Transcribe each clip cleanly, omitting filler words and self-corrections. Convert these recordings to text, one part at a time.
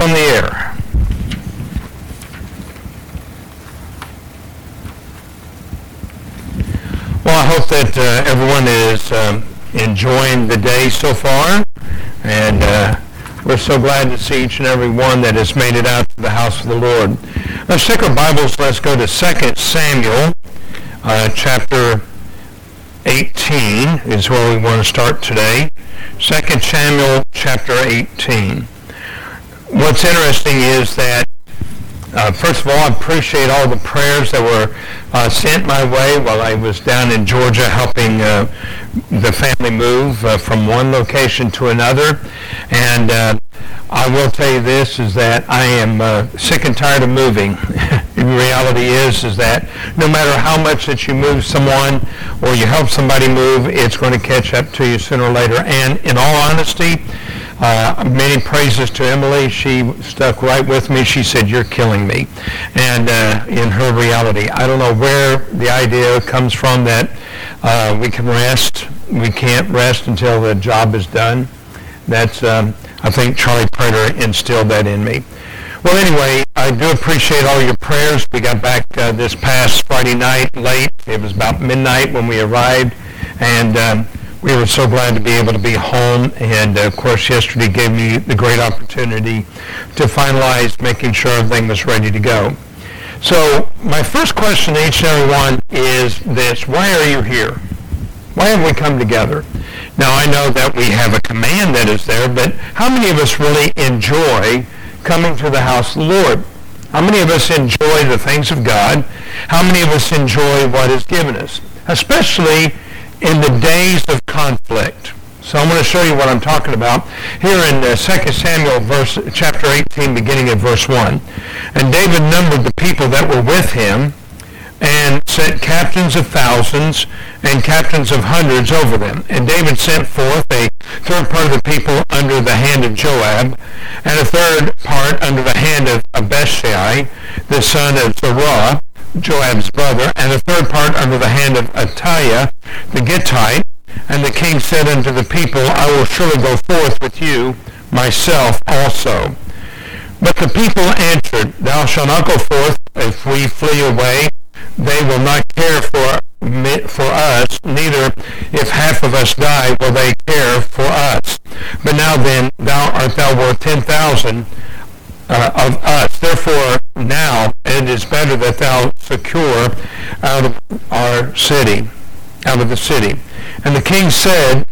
on the air. Well, I hope that everyone is enjoying the day so far, and we're so glad to see each and every one that has made it out to the house of the Lord. Let's take our Bibles. Let's go to 2 Samuel, chapter 18 is where we want to start today. 2 Samuel, chapter 18. What's interesting is that, first of all, I appreciate all the prayers that were sent my way while I was down in Georgia helping the family move from one location to another. And I will tell you this, is that I am sick and tired of moving. The reality is that no matter how much that you move someone or you help somebody move, it's going to catch up to you sooner or later. And in all honesty, many praises to Emily. She stuck right with me. She said, "You're killing me." And in her reality, I don't know where the idea comes from that we can rest. We can't rest until the job is done. That's, I think Charlie Prater instilled that in me. Well, anyway, I do appreciate all your prayers. We got back this past Friday night late. It was about midnight when we arrived, and we were so glad to be able to be home. And, of course, yesterday gave me the great opportunity to finalize making sure everything was ready to go. So my first question to each and every one is this: why are you here? Why have we come together? Now, I know that we have a command that is there, but how many of us really enjoy coming to the house of the Lord? How many of us enjoy the things of God? How many of us enjoy what is given us? Especially in the days of conflict. So I'm going to show you what I'm talking about here in 2 Samuel chapter 18, beginning at verse 1. And David numbered the people that were with him, and sent captains of thousands and captains of hundreds over them. And David sent forth a third part of the people under the hand of Joab, and a third part under the hand of Abishai, the son of Zeruiah, Joab's brother, and a third part under the hand of Attiah, the Gittite. And the king said unto the people, I will surely go forth with you, myself also. But the people answered, Thou shalt not go forth. If we flee away, they will not care for us, neither if half of us die will they care for us. But now then, thou worth 10,000 of us. Therefore now it is better that thou secure out of the city. And the king said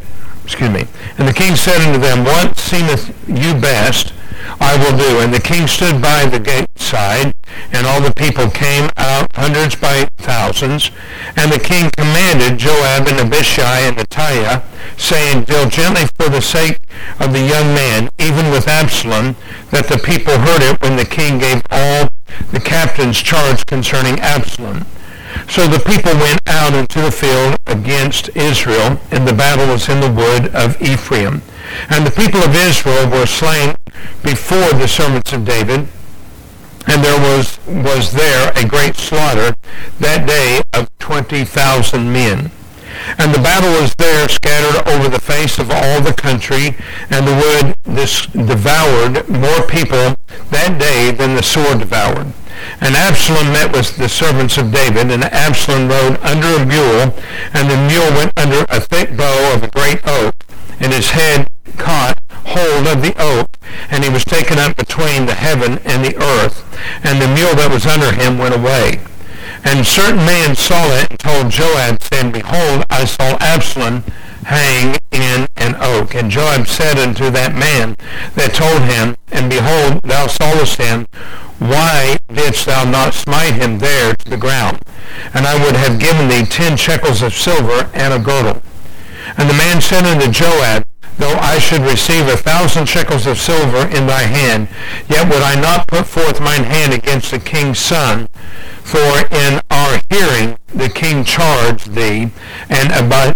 unto them, What seemeth you best, I will do. And the king stood by the gate side, and all the people came out, hundreds by thousands. And the king commanded Joab and Abishai and Attiah, saying, Deal gently for the sake of the young man, even with Absalom, that the people heard it when the king gave all the captains charge concerning Absalom. So the people went out into the field against Israel, and the battle was in the wood of Ephraim. And the people of Israel were slain before the servants of David, and there was there a great slaughter that day of 20,000 men. And the battle was there scattered over the face of all the country, and the wood devoured more people that day than the sword devoured. And Absalom met with the servants of David, and Absalom rode under a mule, and the mule went under a thick bough of a great oak, and his head caught hold of the oak, and he was taken up between the heaven and the earth, and the mule that was under him went away. And a certain man saw it, and told Joab, saying, Behold, I saw Absalom hang in an oak. And Joab said unto that man that told him, And behold, thou sawest him, why didst thou not smite him there to the ground? And I would have given thee 10 shekels of silver and a girdle. And the man said unto Joab, Though I should receive 1,000 shekels of silver in thy hand, yet would I not put forth mine hand against the king's son. For in our hearing the king charged thee, and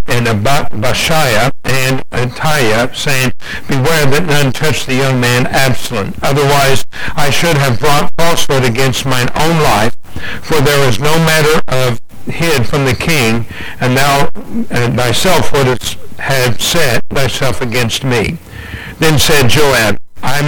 Abishai and Attiah, saying, Beware that none touch the young man Absalom. Otherwise I should have brought falsehood against mine own life, for there is no matter of hid from the king, and thou thyself wouldst have set thyself against me. Then said Joab, I may not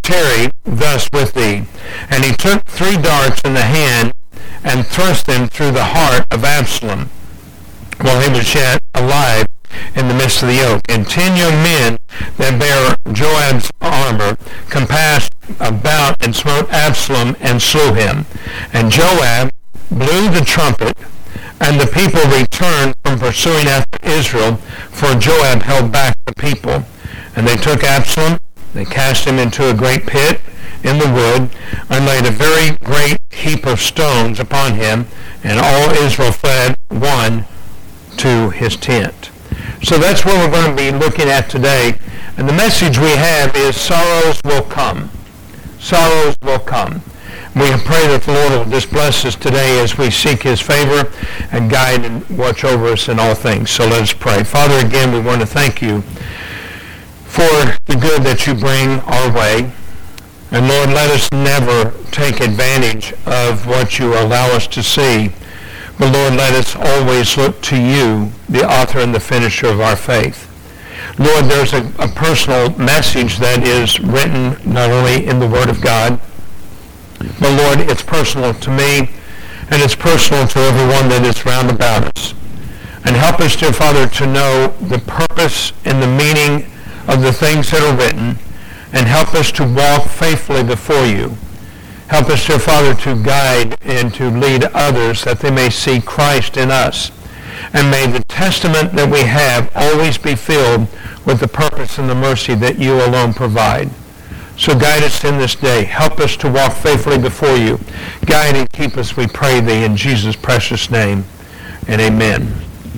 tarry thus with thee. And he took 3 darts in the hand and thrust them through the heart of Absalom while he was yet alive in the midst of the oak. And 10 young men that bare Joab's armor compassed about and smote Absalom and slew him. And Joab blew the trumpet, and the people returned from pursuing after Israel, for Joab held back the people. And they took Absalom, they cast him into a great pit in the wood, and laid a very great heap of stones upon him, and all Israel fled one to his tent. So that's what we're going to be looking at today. And the message we have is sorrows will come. Sorrows will come. We pray that the Lord will just bless us today as we seek his favor and guide and watch over us in all things. So let us pray. Father, again, we want to thank you for the good that you bring our way. And Lord, let us never take advantage of what you allow us to see. But Lord, let us always look to you, the author and the finisher of our faith. Lord, there's a personal message that is written not only in the Word of God, but Lord, it's personal to me, and it's personal to everyone that is round about us. And help us, dear Father, to know the purpose and the meaning of the things that are written, and help us to walk faithfully before you. Help us, dear Father, to guide and to lead others that they may see Christ in us. And may the testament that we have always be filled with the purpose and the mercy that you alone provide. So guide us in this day. Help us to walk faithfully before you. Guide and keep us, we pray thee, in Jesus' precious name. And amen.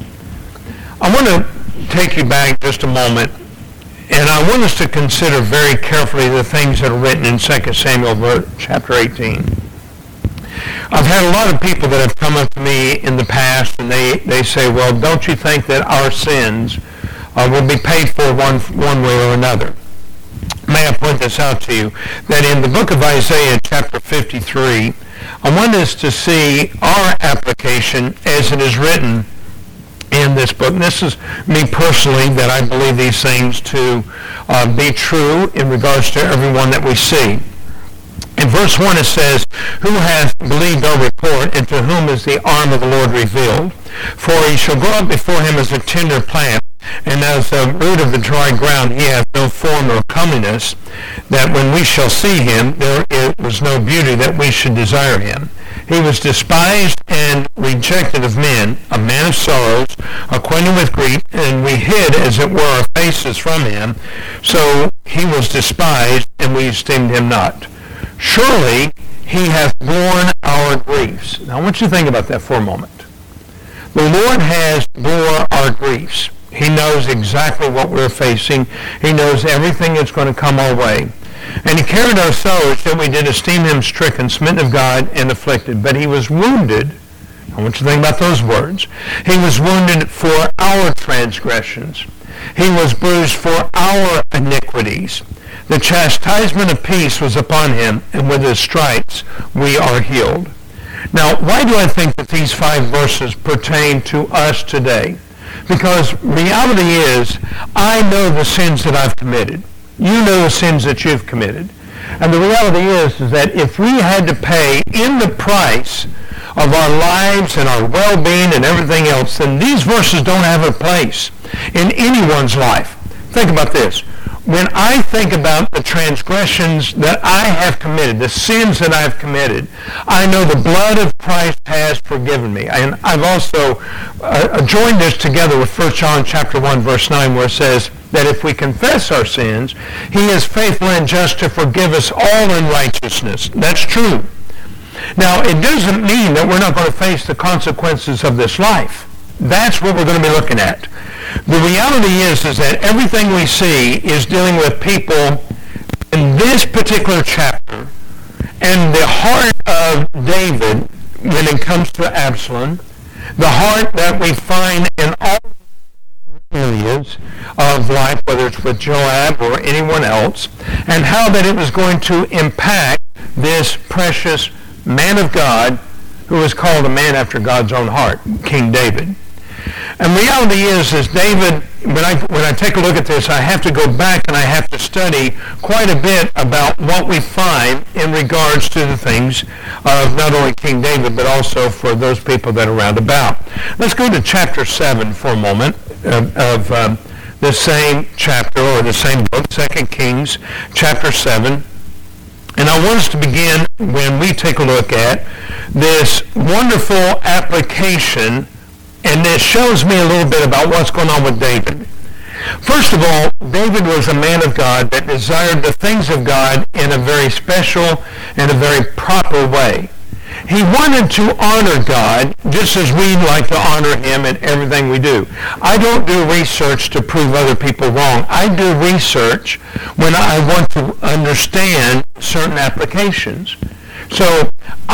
I want to take you back just a moment, and I want us to consider very carefully the things that are written in 2 Samuel chapter 18. I've had a lot of people that have come up to me in the past, and they say, well, don't you think that our sins will be paid for one way or another? May I point this out to you, that in the book of Isaiah chapter 53, I want us to see our application as it is written in this book. And this is me personally, that I believe these things to be true in regards to everyone that we see. In verse 1 it says, who hath believed our report, and to whom is the arm of the Lord revealed? For he shall grow up before him as a tender plant, and as the root of the dry ground. He hath no form or comeliness, that when we shall see him, there was no beauty that we should desire him. He was despised and rejected of men, a man of sorrows, acquainted with grief, and we hid, as it were, our faces from him. So he was despised, and we esteemed him not. Surely he hath borne our griefs. Now I want you to think about that for a moment. The Lord has bore our griefs. He knows exactly what we're facing. He knows everything that's going to come our way. And he carried our sorrows, that we did esteem him stricken, smitten of God, and afflicted. But he was wounded. I want you to think about those words. He was wounded for our transgressions. He was bruised for our iniquities. The chastisement of peace was upon him, and with his stripes we are healed. Now, why do I think that these 5 verses pertain to us today? Because reality is, I know the sins that I've committed. You know the sins that you've committed. And the reality is that if we had to pay in the price of our lives and our well-being and everything else, then these verses don't have a place in anyone's life. Think about this. When I think about the transgressions that I have committed, the sins that I've committed, I know the blood of Christ has forgiven me. And I've also joined this together with 1 John chapter 1, verse 9, where it says that if we confess our sins, he is faithful and just to forgive us all unrighteousness. That's true. Now, it doesn't mean that we're not going to face the consequences of this life. That's what we're going to be looking at. The reality is that everything we see is dealing with people in this particular chapter, and the heart of David when it comes to Absalom, the heart that we find in all areas of life, whether it's with Joab or anyone else, and how that it was going to impact this precious man of God who was called a man after God's own heart, King David. And reality is David, when I take a look at this, I have to go back and I have to study quite a bit about what we find in regards to the things of not only King David, but also for those people that are round about. Let's go to chapter 7 for a moment of the same chapter or the same book, 2 Kings chapter 7. And I want us to begin when we take a look at this wonderful application, and this shows me a little bit about what's going on with David. First of all, David was a man of God that desired the things of God in a very special and a very proper way. He wanted to honor God just as we like to honor him in everything we do. I don't do research to prove other people wrong. I do research when I want to understand certain applications. So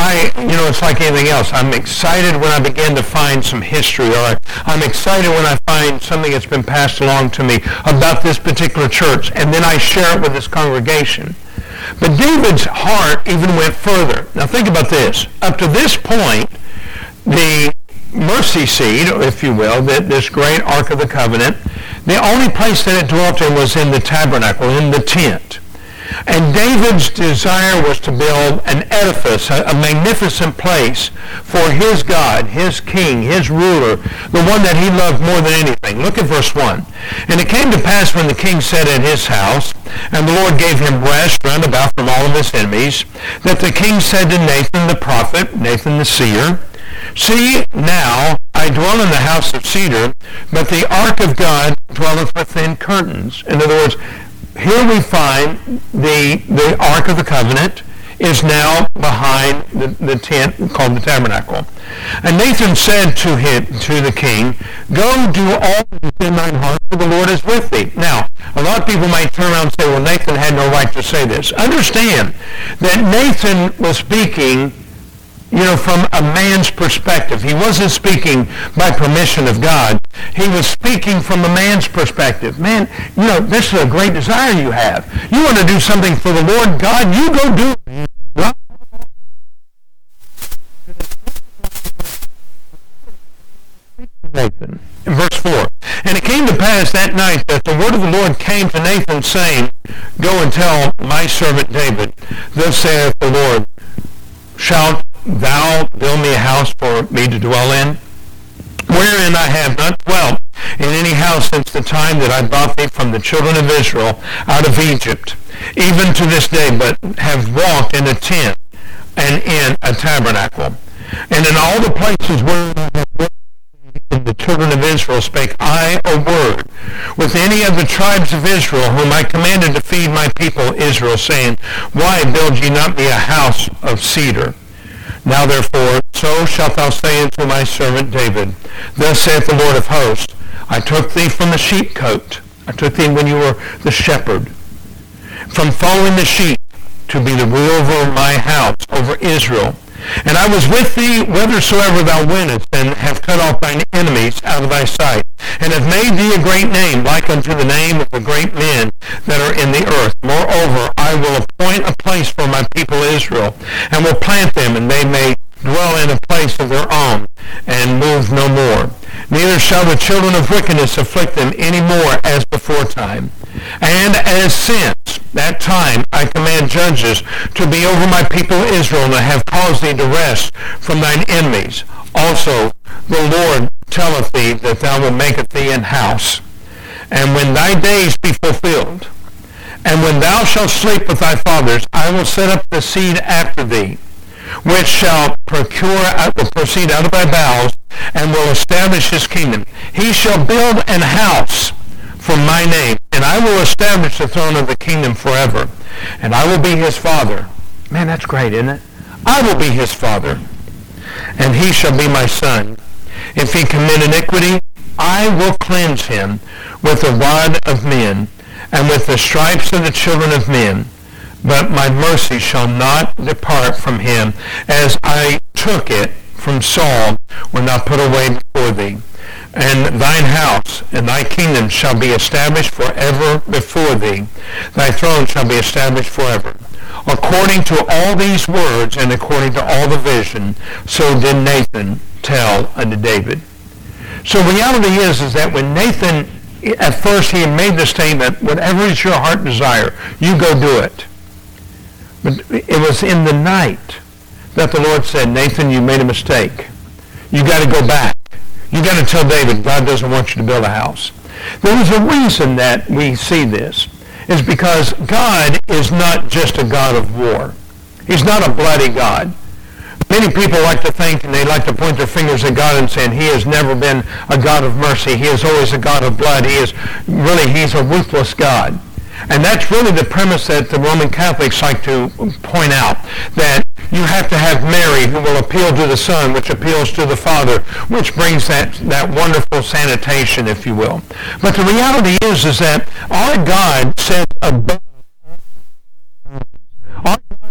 it's like anything else. I'm excited when I begin to find some history, or I'm excited when I find something that's been passed along to me about this particular church, and then I share it with this congregation. But David's heart even went further. Now think about this. Up to this point, the mercy seat, if you will, this great Ark of the Covenant, the only place that it dwelt in was in the tabernacle, in the tent. And David's desire was to build an edifice, a magnificent place for his God, his king, his ruler, the one that he loved more than anything. Look at verse 1. And it came to pass when the king sat in his house, and the Lord gave him rest round about from all of his enemies, that the king said to Nathan the prophet, Nathan the seer, See, now I dwell in the house of cedar, but the ark of God dwelleth within curtains. In other words, here we find the Ark of the Covenant is now behind the tent called the tabernacle. And Nathan said to the king, Go do all that is in thine heart, for the Lord is with thee. Now, a lot of people might turn around and say, well, Nathan had no right to say this. Understand that Nathan was speaking from a man's perspective. He wasn't speaking by permission of God. He was speaking from a man's perspective. Man, this is a great desire you have. You want to do something for the Lord God, you go do it. Nathan, in verse 4. And it came to pass that night that the word of the Lord came to Nathan, saying, Go and tell my servant David, Thus saith the Lord, Shalt thou build me a house for me to dwell in, wherein I have not dwelt in any house since the time that I brought thee from the children of Israel out of Egypt, even to this day, but have walked in a tent and in a tabernacle. And in all the places where I have walked, the children of Israel spake I a word with any of the tribes of Israel, whom I commanded to feed my people Israel, saying, Why build ye not me a house of cedar? Now therefore, so shalt thou say unto my servant David, Thus saith the Lord of hosts, I took thee from the sheepcote. I took thee when you were the shepherd, from following the sheep, to be the ruler over my house, over Israel. And I was with thee whithersoever thou wentest, and have cut off thine enemies out of thy sight, and have made thee a great name, like unto the name of the great men that are in the earth. Moreover, I will appoint a place for my people Israel, and will plant them, and they may dwell in a place of their own, and move no more. Neither shall the children of wickedness afflict them any more as beforetime. And as since that time I command judges to be over my people Israel, and I have caused thee to rest from thine enemies. Also the Lord telleth thee that thou wilt make thee an house. And when thy days be fulfilled, and when thou shalt sleep with thy fathers, I will set up the seed after thee, which shall proceed out of thy bowels, and will establish his kingdom. He shall build an house for my name, and I will establish the throne of the kingdom forever. And I will be his father. Man, that's great, isn't it? I will be his father, and he shall be my son. If he commit iniquity, I will cleanse him with the rod of men, and with the stripes of the children of men. But my mercy shall not depart from him, as I took it from Saul when I put away before thee. And thine house and thy kingdom shall be established forever before thee. Thy throne shall be established forever. According to all these words and according to all the vision, so did Nathan tell unto David. So reality is that when Nathan, at first he had made the statement, whatever is your heart desire, you go do it. But it was in the night that the Lord said, Nathan, you made a mistake. You got to go back. You got to tell David, God doesn't want you to build a house. There was a reason that we see this. Is because God is not just a God of war. He's not a bloody God. Many people like to think, and they like to point their fingers at God and saying, he has never been a God of mercy. He is always a God of blood. He's a ruthless God. And that's really the premise that the Roman Catholics like to point out, that you have to have Mary who will appeal to the Son, which appeals to the Father, which brings that wonderful sanitation, if you will. But the reality is that our God sits above. Our God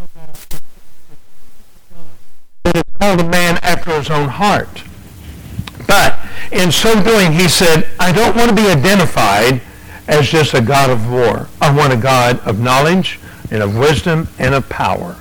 is called a man after his own heart. But in so doing, he said, I don't want to be identified as just a God of war. I want a God of knowledge and of wisdom and of power.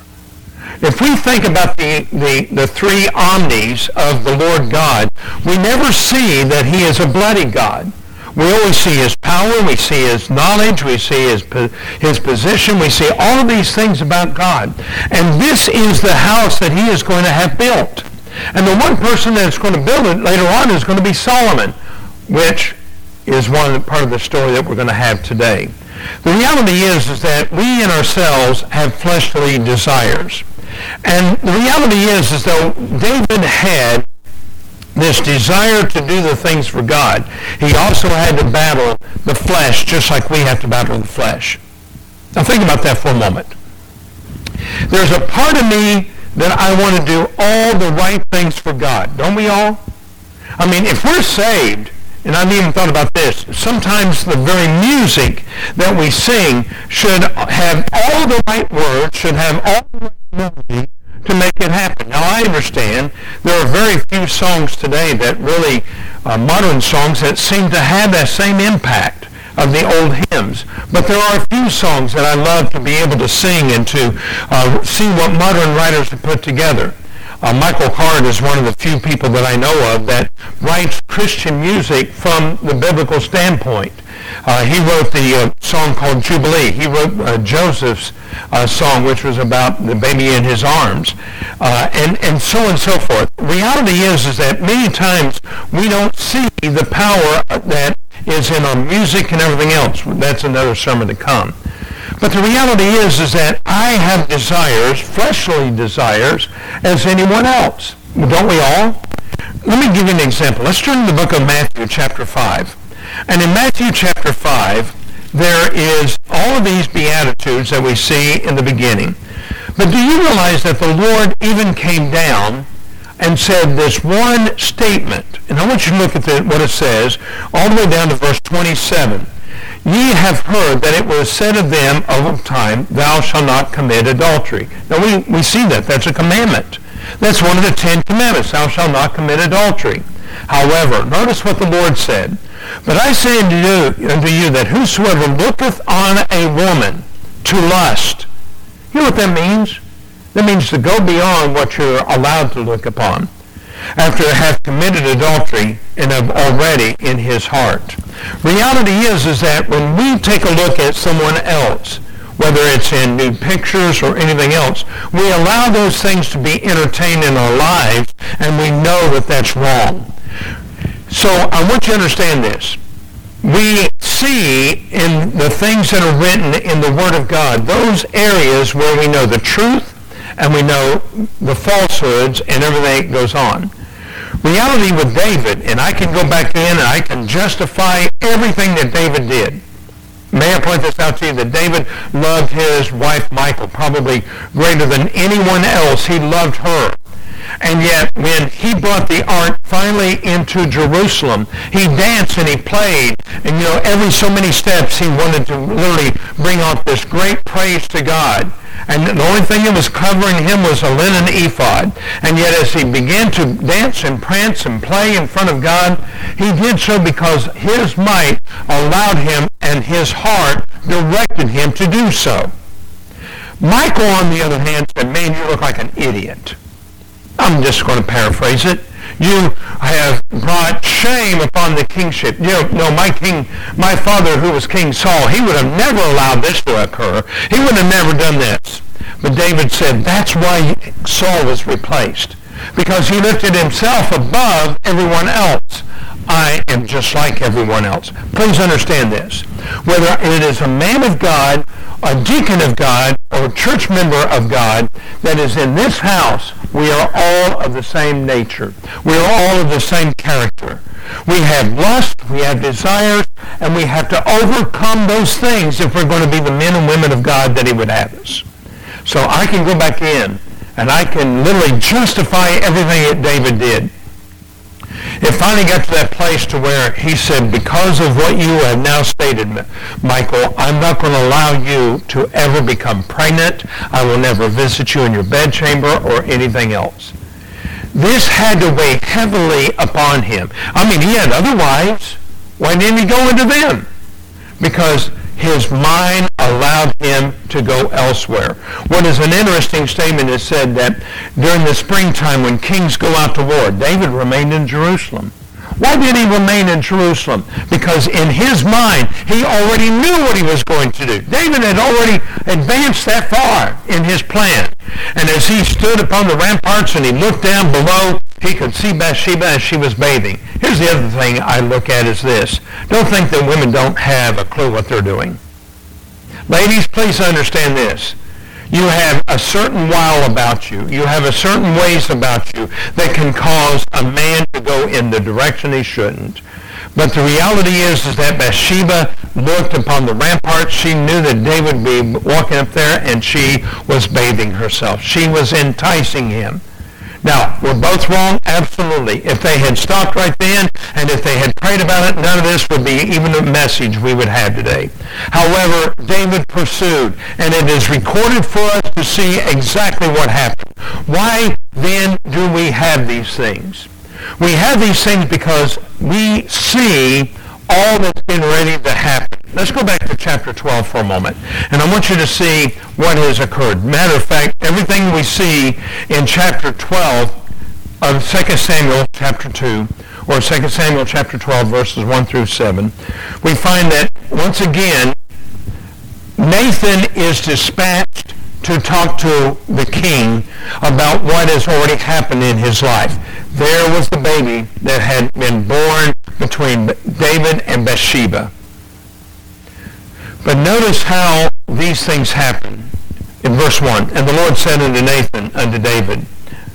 If we think about the three omnis of the Lord God, we never see that he is a bloody God. We always see his power, we see his knowledge, we see his position, we see all of these things about God. And this is the house that he is going to have built. And the one person that's going to build it later on is going to be Solomon, which is part of the story that we're going to have today. The reality is that we in ourselves have fleshly desires. And the reality is though David had this desire to do the things for God, he also had to battle the flesh just like we have to battle the flesh. Now think about that for a moment. There's a part of me that I want to do all the right things for God. Don't we all? I mean, if we're saved, and I've even thought about this, sometimes the very music that we sing should have all the right words, should have all the right melody to make it happen. Now I understand there are very few songs today that really, modern songs that seem to have that same impact of the old hymns. But there are a few songs that I love to be able to sing and to see what modern writers have put together. Michael Card is one of the few people that I know of that writes Christian music from the biblical standpoint. He wrote the song called Jubilee. He wrote Joseph's song, which was about the baby in his arms, and so on and so forth. Reality is that many times we don't see the power that is in our music and everything else. That's another sermon to come. But the reality is that I have desires, fleshly desires, as anyone else. Don't we all? Let me give you an example. Let's turn to the book of Matthew chapter 5. And in Matthew chapter 5, there is all of these Beatitudes that we see in the beginning. But do you realize that the Lord even came down and said this one statement? And I want you to look at what it says all the way down to verse 27. Ye have heard that it was said of them of old time, thou shalt not commit adultery. Now we see that. That's a commandment. That's one of the 10 commandments. Thou shalt not commit adultery. However, notice what the Lord said. But I say unto you that whosoever looketh on a woman to lust. You know what that means? That means to go beyond what you're allowed to look upon, after have committed adultery and have already in his heart. Reality is that when we take a look at someone else, whether it's in nude pictures or anything else, we allow those things to be entertained in our lives, and we know that that's wrong. So I want you to understand this. We see in the things that are written in the Word of God, those areas where we know the truth and we know the falsehoods and everything that goes on. Reality with David, and I can go back in and I can justify everything that David did. May I point this out to you, that David loved his wife Michal probably greater than anyone else. He loved her. And yet, when he brought the ark finally into Jerusalem, he danced and he played. And, every so many steps he wanted to literally bring out this great praise to God. And the only thing that was covering him was a linen ephod. And yet as he began to dance and prance and play in front of God, he did so because his might allowed him and his heart directed him to do so. Michal, on the other hand, said, man, you look like an idiot. I'm just going to paraphrase it. You have brought shame upon the kingship. My father who was King Saul, he would have never allowed this to occur. He would have never done this. But David said that's why Saul was replaced, because he lifted himself above everyone else. I am just like everyone else. Please understand this. Whether it is a man of God, a deacon of God, or a church member of God that is in this house, we are all of the same nature. We are all of the same character. We have lust, we have desires, and we have to overcome those things if we're going to be the men and women of God that he would have us. So I can go back in, and I can literally justify everything that David did. It finally got to that place to where he said, because of what you have now stated, Michael, I'm not going to allow you to ever become pregnant. I will never visit you in your bedchamber or anything else. This had to weigh heavily upon him. I mean, he had other wives. Why didn't he go into them? Because his mind allowed him to go elsewhere. What is an interesting statement is said that during the springtime when kings go out to war, David remained in Jerusalem. Why did he remain in Jerusalem? Because in his mind, he already knew what he was going to do. David had already advanced that far in his plan. And as he stood upon the ramparts and he looked down below, he could see Bathsheba as she was bathing. Here's the other thing I look at is this. Don't think that women don't have a clue what they're doing. Ladies, please understand this. You have a certain wile about you. You have a certain ways about you that can cause a man to go in the direction he shouldn't. But the reality is that Bathsheba looked upon the ramparts. She knew that David would be walking up there, and she was bathing herself. She was enticing him. Now, we're both wrong? Absolutely. If they had stopped right then, and if they had prayed about it, none of this would be even a message we would have today. However, David pursued, and it is recorded for us to see exactly what happened. Why then do we have these things? We have these things because we see all that's been ready to happen. Let's go back to chapter 12 for a moment. And I want you to see what has occurred. Matter of fact, everything we see in chapter 12 of 2 Samuel chapter 2, or 2 Samuel chapter 12, verses 1 through 7, we find that, once again, Nathan is dispatched to talk to the king about what has already happened in his life. There was the baby that had been born between David and Bathsheba. But notice how these things happen. In verse 1, and the Lord said unto Nathan unto David,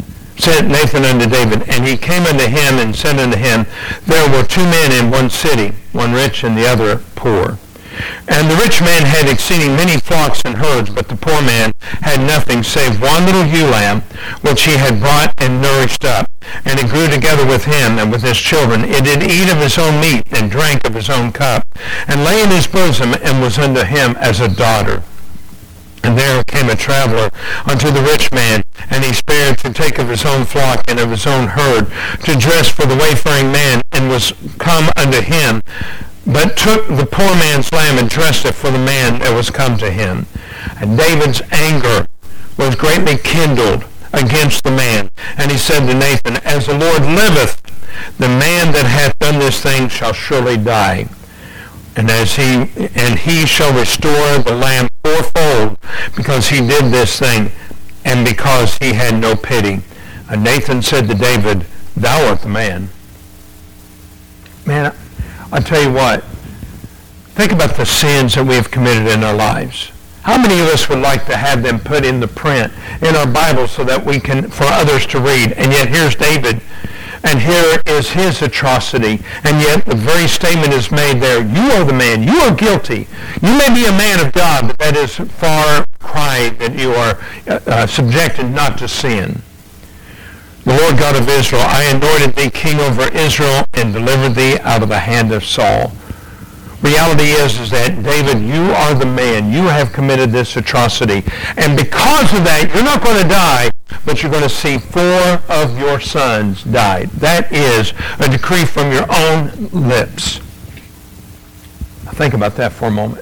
and he came unto him and said unto him, there were two men in one city, one rich and the other poor. And the rich man had exceeding many flocks and herds, but the poor man had nothing save one little ewe lamb, which he had brought and nourished up. And it grew together with him and with his children. It did eat of his own meat and drank of his own cup, and lay in his bosom, and was unto him as a daughter. And there came a traveler unto the rich man, and he spared to take of his own flock and of his own herd, to dress for the wayfaring man, and was come unto him, but took the poor man's lamb and dressed it for the man that was come to him. And David's anger was greatly kindled against the man. And he said to Nathan, as the Lord liveth, the man that hath done this thing shall surely die. And he shall restore the lamb fourfold, because he did this thing, and because he had no pity. And Nathan said to David, thou art the man. Man, I tell you what, think about the sins that we have committed in our lives. How many of us would like to have them put in the print in our Bible so that we can, for others to read? And yet here's David, and here is his atrocity, and yet the very statement is made there, you are the man, you are guilty. You may be a man of God, but that is far cry that you are subjected not to sin. The Lord God of Israel, I anointed thee king over Israel and delivered thee out of the hand of Saul. Reality is that, David, you are the man. You have committed this atrocity. And because of that, you're not going to die, but you're going to see 4 of your sons die. That is a decree from your own lips. Now think about that for a moment.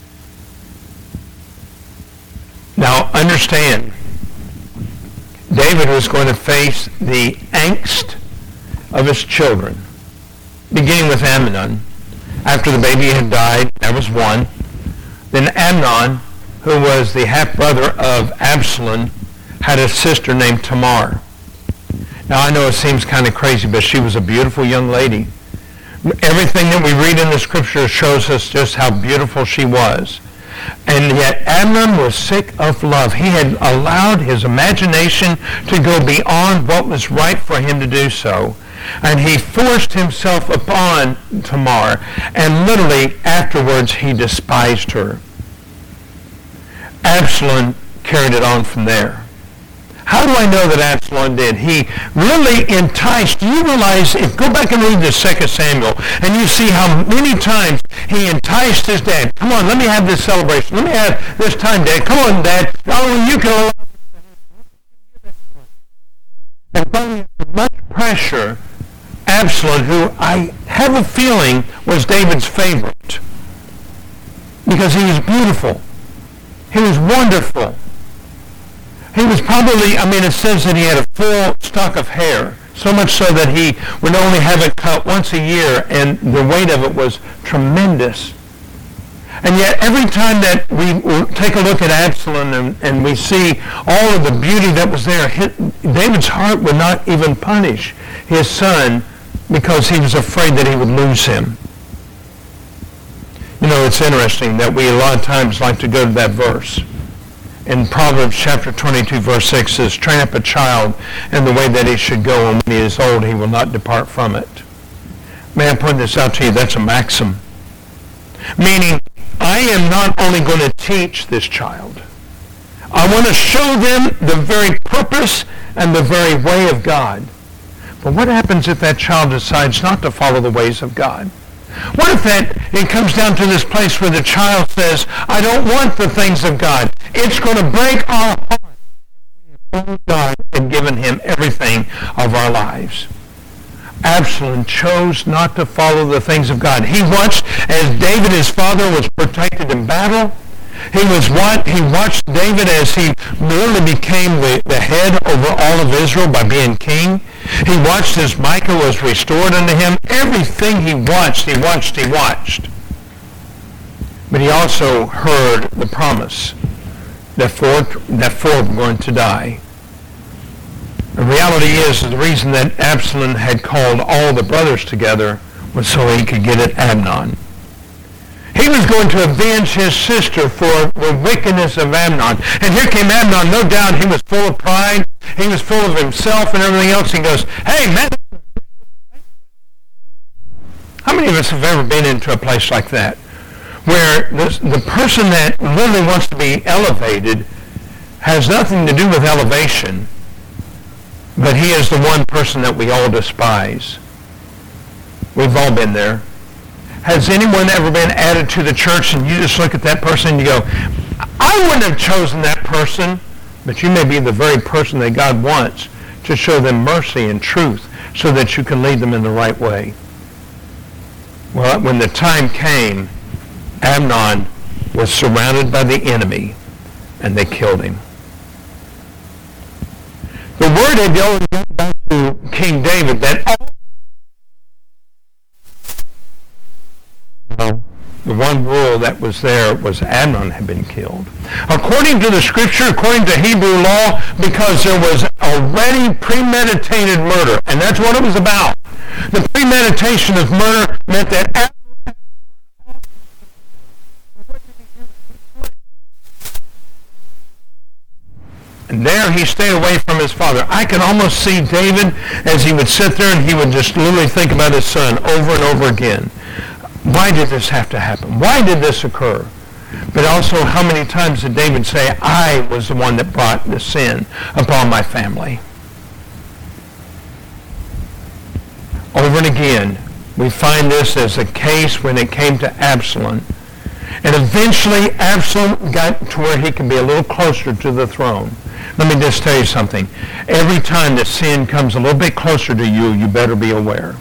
Now understand, David was going to face the angst of his children, beginning with Amnon. After the baby had died, that was one. Then Amnon, who was the half-brother of Absalom, had a sister named Tamar. Now, I know it seems kind of crazy, but she was a beautiful young lady. Everything that we read in the scripture shows us just how beautiful she was. And yet Amnon was sick of love. He had allowed his imagination to go beyond what was right for him to do so. And he forced himself upon Tamar, and literally afterwards he despised her. Absalom carried it on from there. How do I know that Absalom did? He really enticed. Do you realize, go back and read the 2 Samuel, and you see how many times he enticed his dad. Come on, let me have this celebration. Let me have this time, Dad. Come on, Dad. Oh, you can allow this. And finally, much pressure, Absalom, who I have a feeling was David's favorite, because he was beautiful. He was wonderful. He was probably, it says that he had a full stock of hair, so much so that he would only have it cut once a year, and the weight of it was tremendous. And yet, every time that we take a look at Absalom and we see all of the beauty that was there, David's heart would not even punish his son because he was afraid that he would lose him. You know, it's interesting that we a lot of times like to go to that verse. In Proverbs chapter 22, verse 6 says, train up a child in the way that he should go, and when he is old, he will not depart from it. May I point this out to you? That's a maxim. Meaning, I am not only going to teach this child. I want to show them the very purpose and the very way of God. But what happens if that child decides not to follow the ways of God? What if it comes down to this place where the child says, I don't want the things of God. It's going to break our heart. God had given him everything of our lives. Absalom chose not to follow the things of God. He watched as David, his father, was protected in battle. He watched David as he literally became the head over all of Israel by being king. He watched as Micah was restored unto him. Everything he watched. But he also heard the promise that four were going to die. The reality is the reason that Absalom had called all the brothers together was so he could get at Amnon. He was going to avenge his sister for the wickedness of Amnon. And here came Amnon. No doubt he was full of pride. He was full of himself and everything else. He goes, hey, man. How many of us have ever been into a place like that? Where the person that really wants to be elevated has nothing to do with elevation, but he is the one person that we all despise. We've all been there. Has anyone ever been added to the church and you just look at that person and you go, I wouldn't have chosen that person, but you may be the very person that God wants to show them mercy and truth so that you can lead them in the right way. Well, when the time came, Amnon was surrounded by the enemy and they killed him. The word had already gone back to King David that the one rule that was there was Amnon had been killed. According to the scripture, according to Hebrew law, because there was already premeditated murder, and that's what it was about. The premeditation of murder meant that and there he stayed away from his father. I can almost see David as he would sit there and he would just literally think about his son over and over again. Why did this have to happen? Why did this occur? But also, how many times did David say, I was the one that brought the sin upon my family? Over and again, we find this as a case when it came to Absalom. And eventually, Absalom got to where he could be a little closer to the throne. Let me just tell you something. Every time that sin comes a little bit closer to you, you better be aware.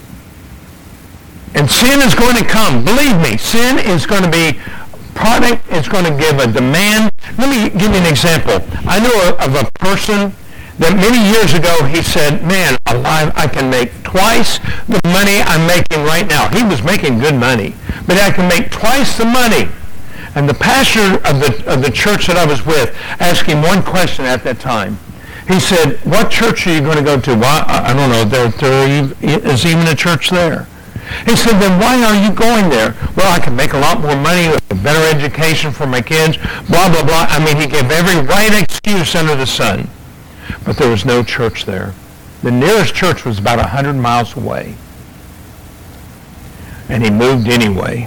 And sin is going to come. Believe me, sin is going to be product. It's going to give a demand. Let me give you an example. I know of a person that many years ago he said, man, alive, I can make twice the money I'm making right now. He was making good money, but I can make twice the money. And the pastor of the church that I was with asked him one question at that time. He said, what church are you going to go to? Well, I don't know. There is even a church there. He said, then why are you going there? Well, I can make a lot more money, a better education for my kids, blah, blah, blah. I mean, he gave every right excuse under the sun. But there was no church there. The nearest church was about 100 miles away. And he moved anyway.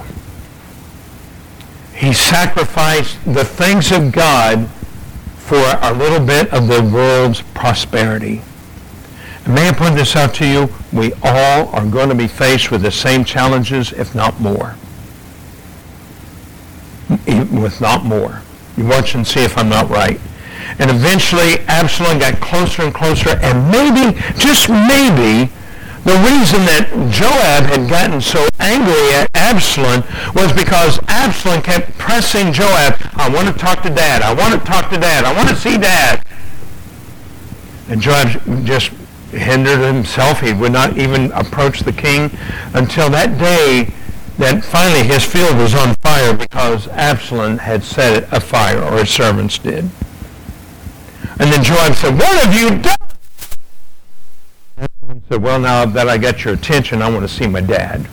He sacrificed the things of God for a little bit of the world's prosperity. And may I point this out to you? We all are going to be faced with the same challenges, if not more. With not more. You watch and see if I'm not right. And eventually, Absalom got closer and closer, and maybe, just maybe, the reason that Joab had gotten so angry at Absalom was because Absalom kept pressing Joab, I want to talk to Dad, I want to talk to Dad, I want to see Dad. And Joab just hindered himself. He would not even approach the king until that day that finally his field was on fire because Absalom had set it afire, or his servants did. And then Joab said, what have you done? He said, well, now that I got your attention, I want to see my dad.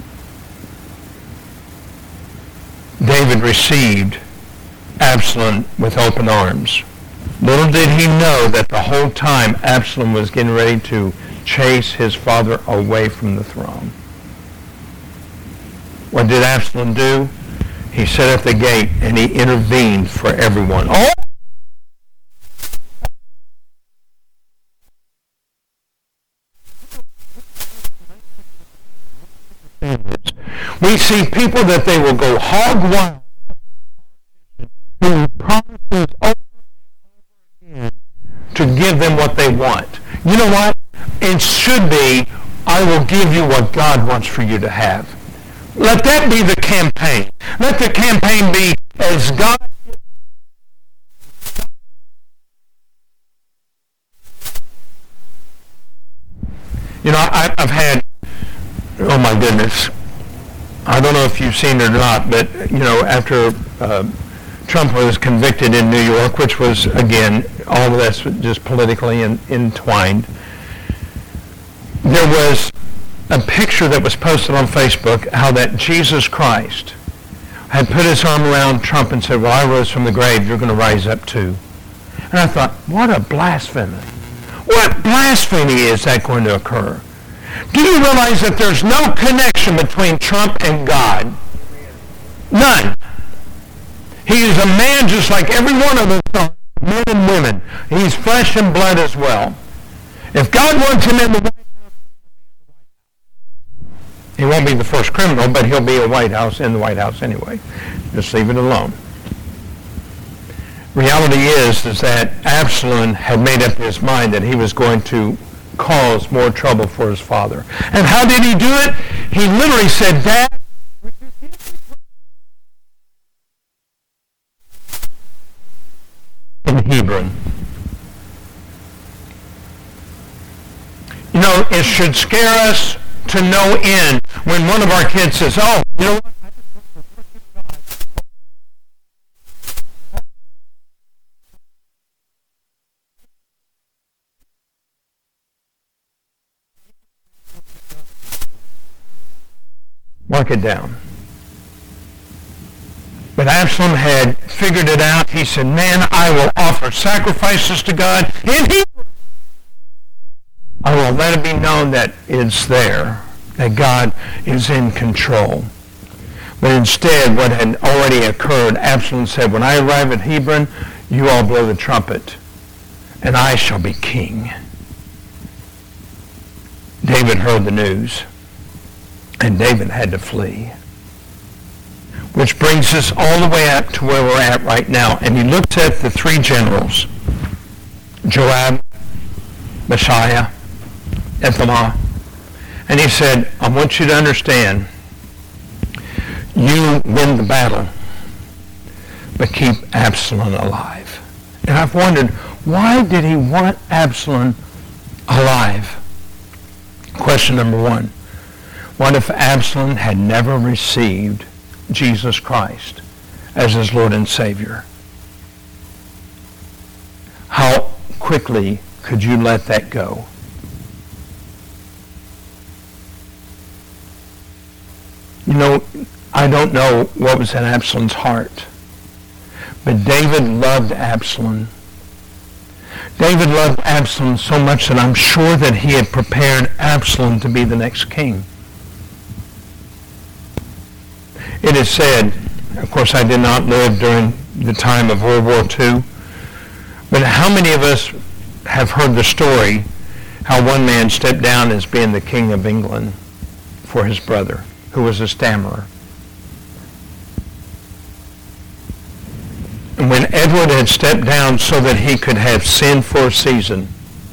David received Absalom with open arms. Little did he know that the whole time Absalom was getting ready to chase his father away from the throne. What did Absalom do? He sat at the gate and he intervened for everyone. Oh! We see people that they will go hog wild who promises over and over again to give them what they want. You know what? It should be, I will give you what God wants for you to have. Let that be the campaign. Let the campaign be as God. You know, I've had, oh my goodness, I don't know if you've seen it or not, but, you know, after Trump was convicted in New York, which was, again, all of that's just politically entwined, there was a picture that was posted on Facebook how that Jesus Christ had put his arm around Trump and said, well, I rose from the grave, you're going to rise up too. And I thought, what a blasphemy. What blasphemy is that going to occur? Do you realize that there's no connection between Trump and God? None. He is a man just like every one of us are, men and women. He's flesh and blood as well. If God wants him in the White House, he won't be the first criminal, but he'll be in the White House anyway. Just leave it alone. Reality is that Absalom had made up his mind that he was going to cause more trouble for his father. And how did he do it? He literally said, Dad, in Hebron. You know, it should scare us to no end when one of our kids says, oh, you know what? Mark it down. But Absalom had figured it out. He said, man, I will offer sacrifices to God in Hebron. I will let it be known that it's there, that God is in control. But instead, what had already occurred, Absalom said, when I arrive at Hebron, you all blow the trumpet, and I shall be king. David heard the news. And David had to flee. Which brings us all the way up to where we're at right now. And he looks at the three generals, Joab, Messiah, Ithamar. And he said, I want you to understand, you win the battle, but keep Absalom alive. And I've wondered, Why did he want Absalom alive? Question number one. What if Absalom had never received Jesus Christ as his Lord and Savior? How quickly could you let that go? You know, I don't know what was in Absalom's heart, but David loved Absalom. David loved Absalom so much that I'm sure that he had prepared Absalom to be the next king. It is said, of course I did not live during the time of World War II, but how many of us have heard the story how one man stepped down as being the King of England for his brother, who was a stammerer? And when Edward had stepped down so that he could have sin for a season,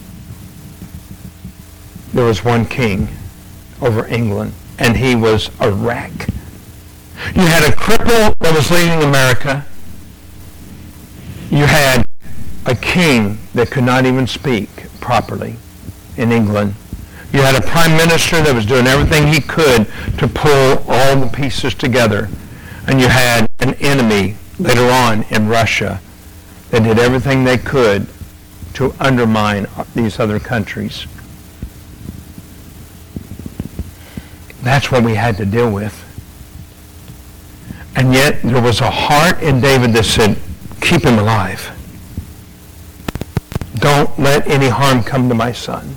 there was one king over England, and he was a wreck. You had a cripple that was leading America. You had a king that could not even speak properly in England. You had a prime minister that was doing everything he could to pull all the pieces together. And you had an enemy later on in Russia that did everything they could to undermine these other countries. That's what we had to deal with. And yet there was a heart in David that said, keep him alive. Don't let any harm come to my son.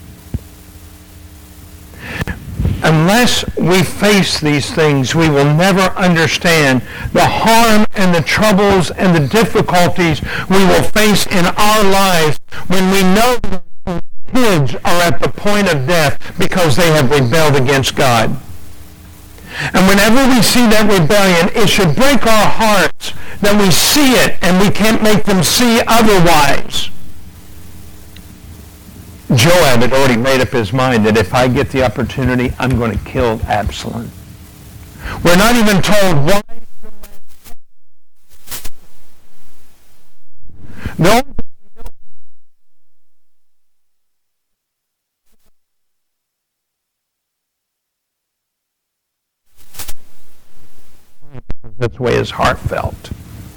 Unless we face these things, we will never understand the harm and the troubles and the difficulties we will face in our lives when we know kids are at the point of death because they have rebelled against God. And whenever we see that rebellion, it should break our hearts that we see it and we can't make them see otherwise. Joab had already made up his mind that if I get the opportunity, I'm going to kill Absalom. We're not even told why. The only thing we know, that's the way his heart felt.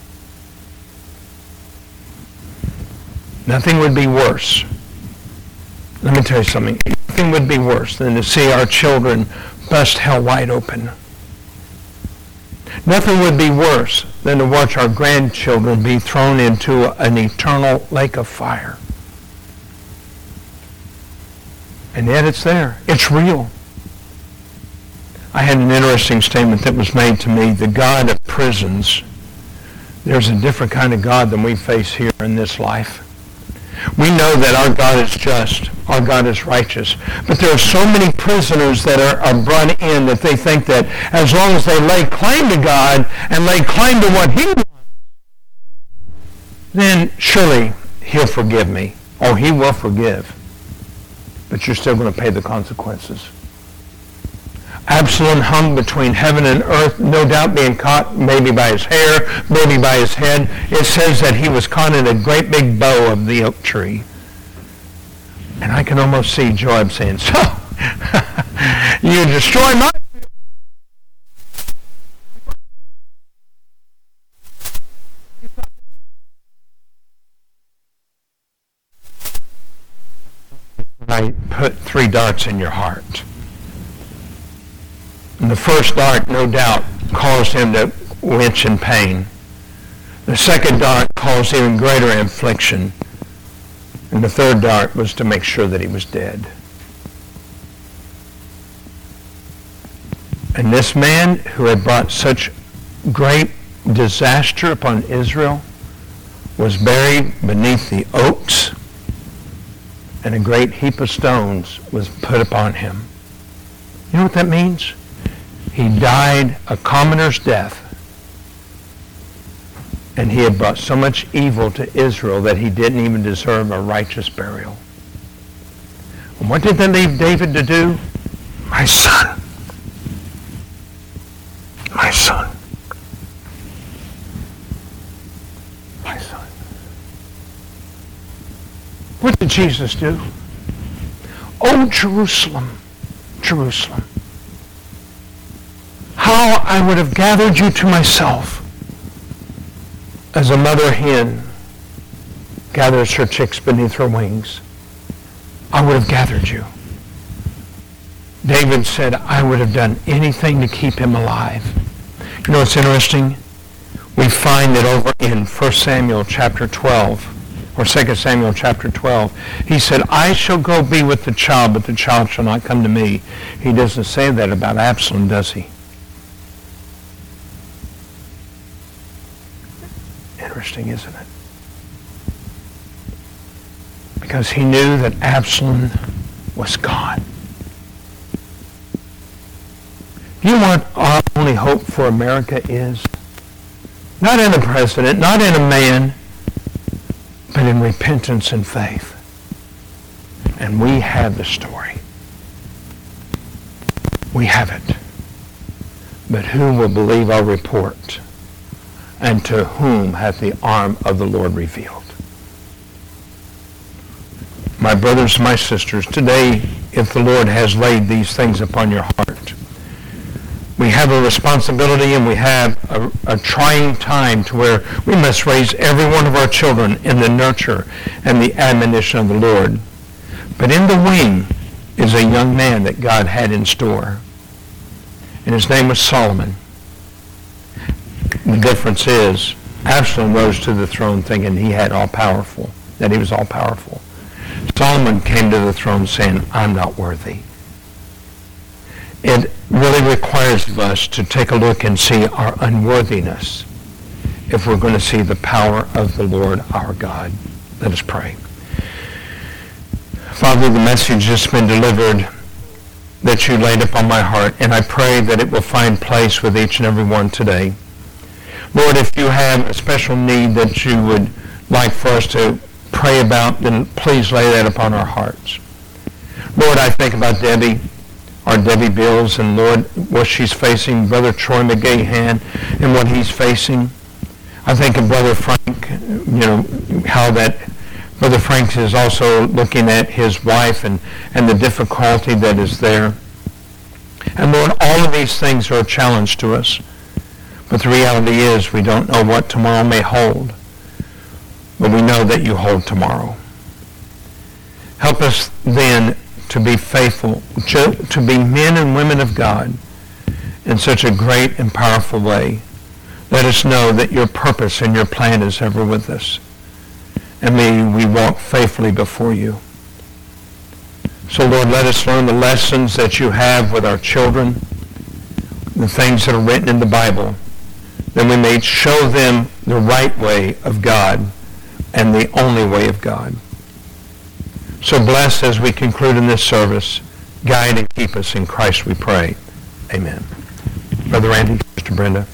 Nothing would be worse. Let me tell you something. Nothing would be worse than to see our children bust hell wide open. Nothing would be worse than to watch our grandchildren be thrown into an eternal lake of fire. And yet it's there. It's real. I had an interesting statement that was made to me. The God of prisons, there's a different kind of God than we face here in this life. We know that our God is just, our God is righteous, but there are so many prisoners that are brought in that they think that as long as they lay claim to God and lay claim to what he wants, then surely he'll forgive me. Oh, he will forgive, but you're still going to pay the consequences. Absalom hung between heaven and earth, no doubt being caught maybe by his hair, maybe by his head. It says that he was caught in a great big bow of the oak tree. And I can almost see Joab saying, so, you destroy my... I put 3 darts in your heart. And the first dart, no doubt, caused him to wince in pain. The second dart caused even greater infliction. And the third dart was to make sure that he was dead. And this man who had brought such great disaster upon Israel was buried beneath the oaks, and a great heap of stones was put upon him. You know what that means? He died a commoner's death. And he had brought so much evil to Israel that he didn't even deserve a righteous burial. And what did they leave David to do? My son. My son. My son. did Jesus do? Oh, Jerusalem, Jerusalem, how I would have gathered you to myself as a mother hen gathers her chicks beneath her wings. I would have gathered you. David said, I would have done anything to keep him alive. You know what's interesting? We find that over in 1 Samuel chapter 12, or 2 Samuel chapter 12, he said, I shall go be with the child, but the child shall not come to me. He doesn't say that about Absalom, does he? Interesting, isn't it? Because he knew that Absalom was gone. Do you know what our only hope for America is? Not in a president, not in a man, but in repentance and faith. And we have the story. We have it. But who will believe our report? And to whom hath the arm of the Lord revealed? My brothers, my sisters, today, if the Lord has laid these things upon your heart, we have a responsibility and we have a trying time to where we must raise every one of our children in the nurture and the admonition of the Lord. But in the wing is a young man that God had in store. And his name was Solomon. The difference is Absalom rose to the throne thinking he had all powerful, that he was all powerful. Solomon came to the throne saying, I'm not worthy. It really requires of us to take a look and see our unworthiness if we're going to see the power of the Lord our God. Let us pray. Father, the message has been delivered that you laid upon my heart, and I pray that it will find place with each and every one today. Lord, if you have a special need that you would like for us to pray about, then please lay that upon our hearts. Lord, I think about Debbie, our Debbie Bills, and Lord, what she's facing, Brother Troy McGahan, and what he's facing. I think of Brother Frank, how that Brother Frank is also looking at his wife and the difficulty that is there. And Lord, all of these things are a challenge to us. But the reality is we don't know what tomorrow may hold. But we know that you hold tomorrow. Help us then to be faithful, to be men and women of God in such a great and powerful way. Let us know that your purpose and your plan is ever with us. And may we walk faithfully before you. So Lord, let us learn the lessons that you have with our children, the things that are written in the Bible, that we may show them the right way of God and the only way of God. So bless as we conclude in this service. Guide and keep us in Christ we pray. Amen. Brother Randy, Sister Brenda.